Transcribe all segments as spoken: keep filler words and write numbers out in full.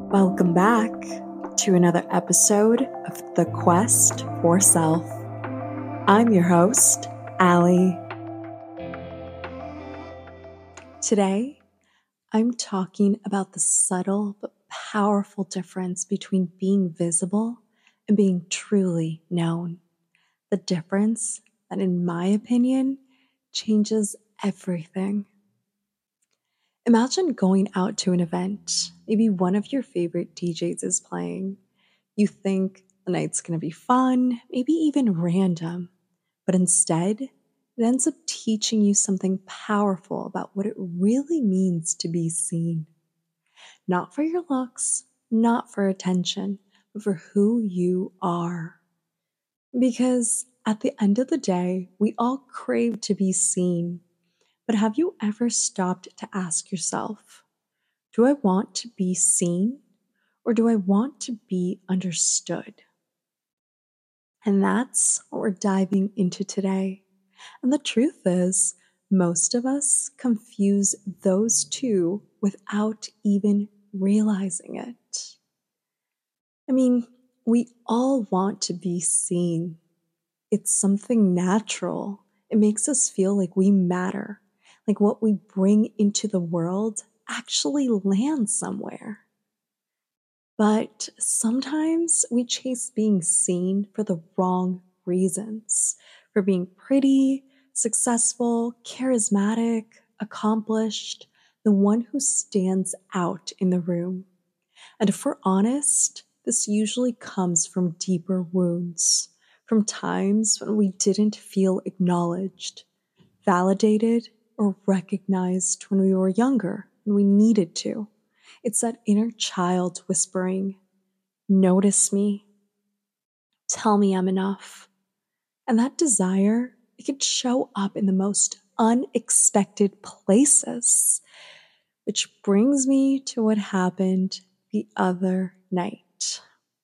Welcome back to another episode of The Quest for Self. I'm your host, Allie. Today, I'm talking about the subtle but powerful difference between being visible and being truly known. The difference that, in my opinion, changes everything. Imagine going out to an event. Maybe one of your favorite D Js is playing. You think the night's going to be fun, maybe even random. But instead, it ends up teaching you something powerful about what it really means to be seen. Not for your looks, not for attention, but for who you are. Because at the end of the day, we all crave to be seen. But have you ever stopped to ask yourself, do I want to be seen or do I want to be understood? And that's what we're diving into today. And the truth is, most of us confuse those two without even realizing it. I mean, we all want to be seen. It's something natural. It makes us feel like we matter. Like what we bring into the world actually lands somewhere. But sometimes we chase being seen for the wrong reasons, for being pretty, successful, charismatic, accomplished, the one who stands out in the room. And if we're honest, this usually comes from deeper wounds, from times when we didn't feel acknowledged, validated, or recognized when we were younger and we needed to. It's that inner child whispering, notice me, tell me I'm enough. And that desire, it could show up in the most unexpected places, which brings me to what happened the other night.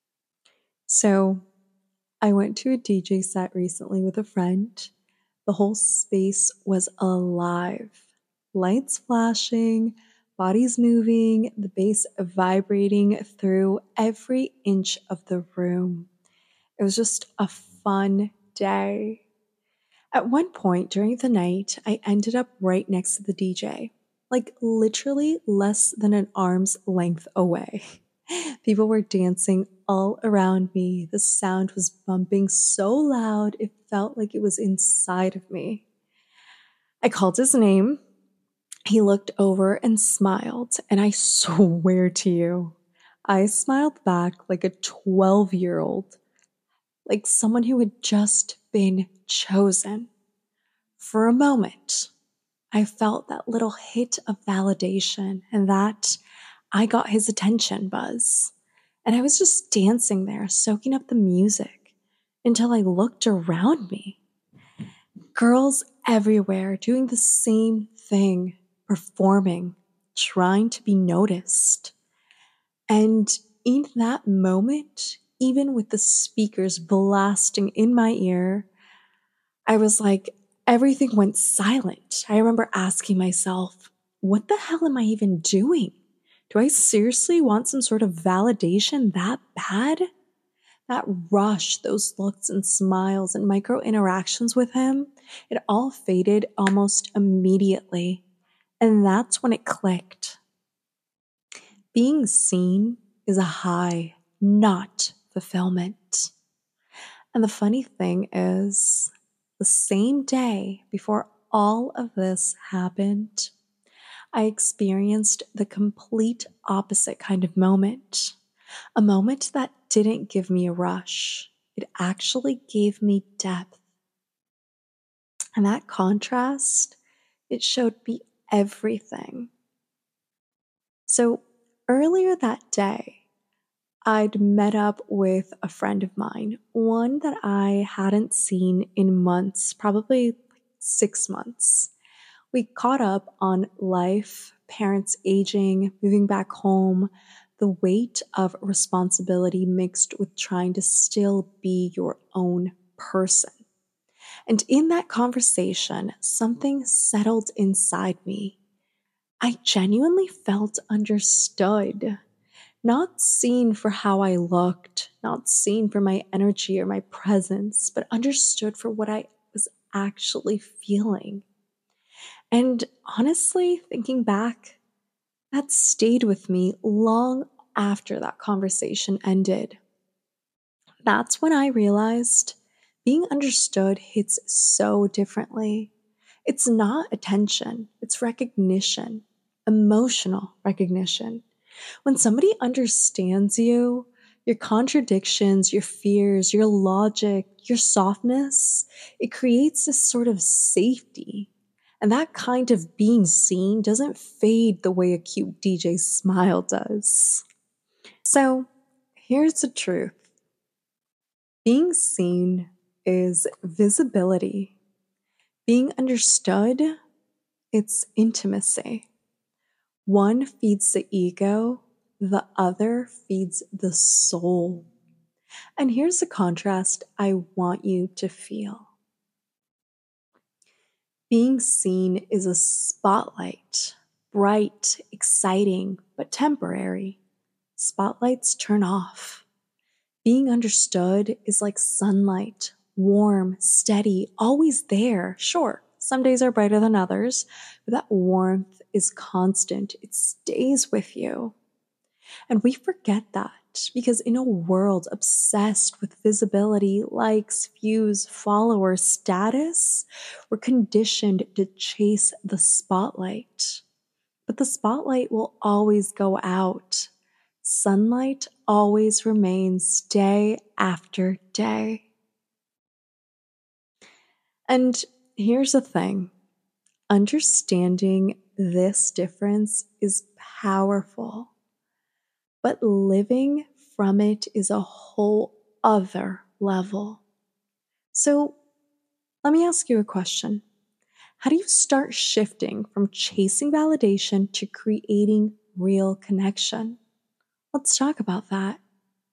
So I went to a D J set recently with a friend. The whole space was alive. Lights flashing, bodies moving, the bass vibrating through every inch of the room. It was just a fun day. At one point during the night, I ended up right next to the D J, like literally less than an arm's length away. People were dancing all around me. The sound was bumping so loud, it felt like it was inside of me. I called his name. He looked over and smiled, and I swear to you, I smiled back like a twelve-year-old, like someone who had just been chosen. For a moment, I felt that little hit of validation and that I got his attention buzz. And I was just dancing there, soaking up the music until I looked around me. Girls everywhere doing the same thing, performing, trying to be noticed. And in that moment, even with the speakers blasting in my ear, I was like, everything went silent. I remember asking myself, what the hell am I even doing? Do I seriously want some sort of validation that bad? That rush, those looks and smiles and micro interactions with him, it all faded almost immediately. And that's when it clicked. Being seen is a high, not fulfillment. And the funny thing is, the same day before all of this happened, I experienced the complete opposite kind of moment. A moment that didn't give me a rush. It actually gave me depth. And that contrast, it showed me everything. So earlier that day, I'd met up with a friend of mine, one that I hadn't seen in months, probably six months. We caught up on life, parents aging, moving back home, the weight of responsibility mixed with trying to still be your own person. And in that conversation, something settled inside me. I genuinely felt understood. Not seen for how I looked, not seen for my energy or my presence, but understood for what I was actually feeling. And honestly, thinking back, that stayed with me long after that conversation ended. That's when I realized being understood hits so differently. It's not attention, it's recognition, emotional recognition. When somebody understands you, your contradictions, your fears, your logic, your softness, it creates this sort of safety. And that kind of being seen doesn't fade the way a cute D J smile does. So here's the truth: being seen is visibility, being understood, it's intimacy. One feeds the ego, the other feeds the soul. And here's the contrast I want you to feel. Being seen is a spotlight, bright, exciting, but temporary. Spotlights turn off. Being understood is like sunlight, warm, steady, always there. Sure, some days are brighter than others, but that warmth is constant. It stays with you. And we forget that because in a world obsessed with visibility, likes, views, followers, status, we're conditioned to chase the spotlight. But the spotlight will always go out. Sunlight always remains day after day. And here's the thing: understanding this difference is powerful, but living from it is a whole other level. So let me ask you a question. How do you start shifting from chasing validation to creating real connection? Let's talk about that.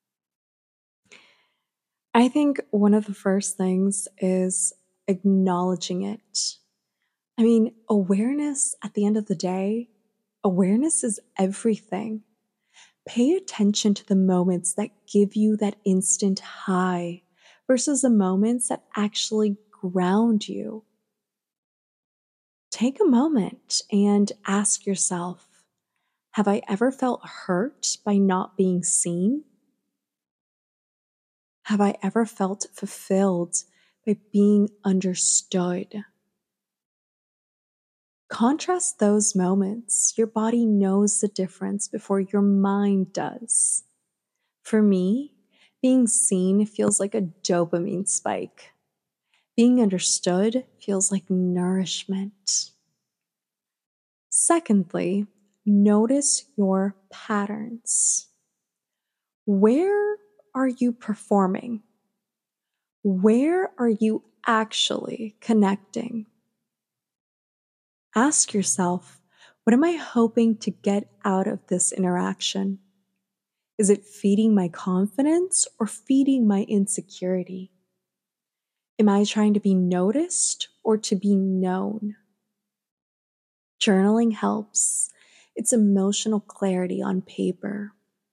I think one of the first things is acknowledging it. I mean, awareness at the end of the day, awareness is everything. Pay attention to the moments that give you that instant high versus the moments that actually ground you. Take a moment and ask yourself, have I ever felt hurt by not being seen? Have I ever felt fulfilled by being understood? Contrast those moments. Your body knows the difference before your mind does. For me, being seen feels like a dopamine spike. Being understood feels like nourishment. Secondly, notice your patterns. Where are you performing? Where are you actually connecting? Ask yourself, what am I hoping to get out of this interaction? Is it feeding my confidence or feeding my insecurity? Am I trying to be noticed or to be known? Journaling helps. It's emotional clarity on paper.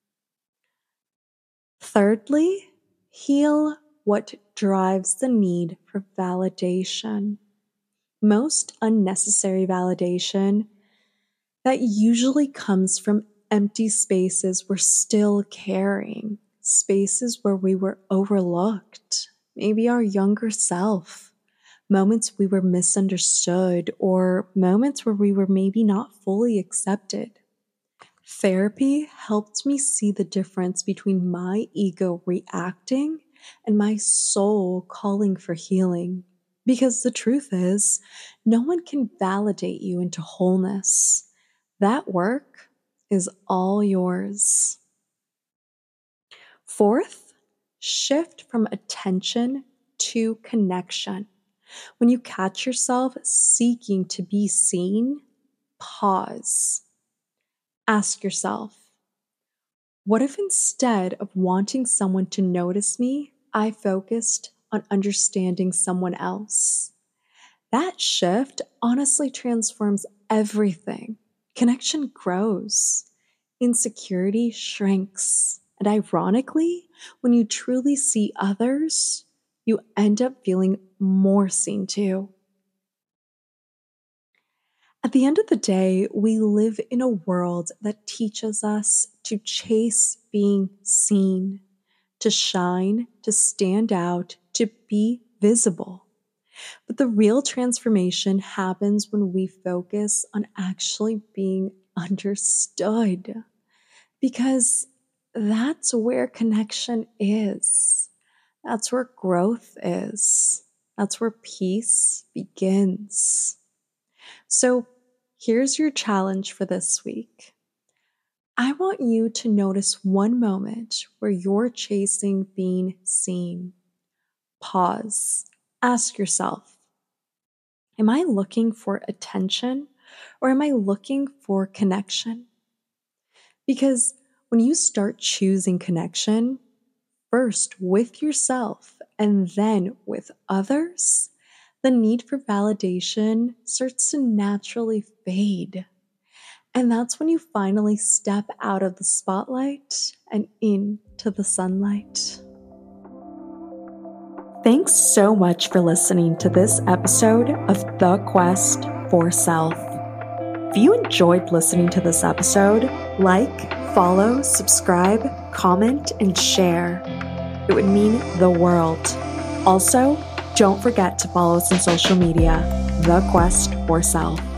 Thirdly, heal what drives the need for validation. Most unnecessary validation that usually comes from empty spaces we're still carrying, spaces where we were overlooked, maybe our younger self, moments we were misunderstood, or moments where we were maybe not fully accepted. Therapy helped me see the difference between my ego reacting and my soul calling for healing. Because the truth is, no one can validate you into wholeness. That work is all yours. Fourth, shift from attention to connection. When you catch yourself seeking to be seen, pause. Ask yourself, what if instead of wanting someone to notice me, I focused on understanding someone else? That shift honestly transforms everything. Connection grows. insecurity shrinks. And ironically, when you truly see others, you end up feeling more seen too. At the end of the day, we live in a world that teaches us to chase being seen, to shine, to stand out, to be visible. But the real transformation happens when we focus on actually being understood, because that's where connection is. That's where growth is. That's where peace begins. So here's your challenge for this week. I want you to notice one moment where you're chasing being seen. Pause. Ask yourself, am I looking for attention or am I looking for connection? Because when you start choosing connection, first with yourself and then with others, the need for validation starts to naturally fade. And that's when you finally step out of the spotlight and into the sunlight. Thanks so much for listening to this episode of The Quest for Self. If you enjoyed listening to this episode, like, follow, subscribe, comment, and share. It would mean the world. Also, don't forget to follow us on social media, The Quest for Self.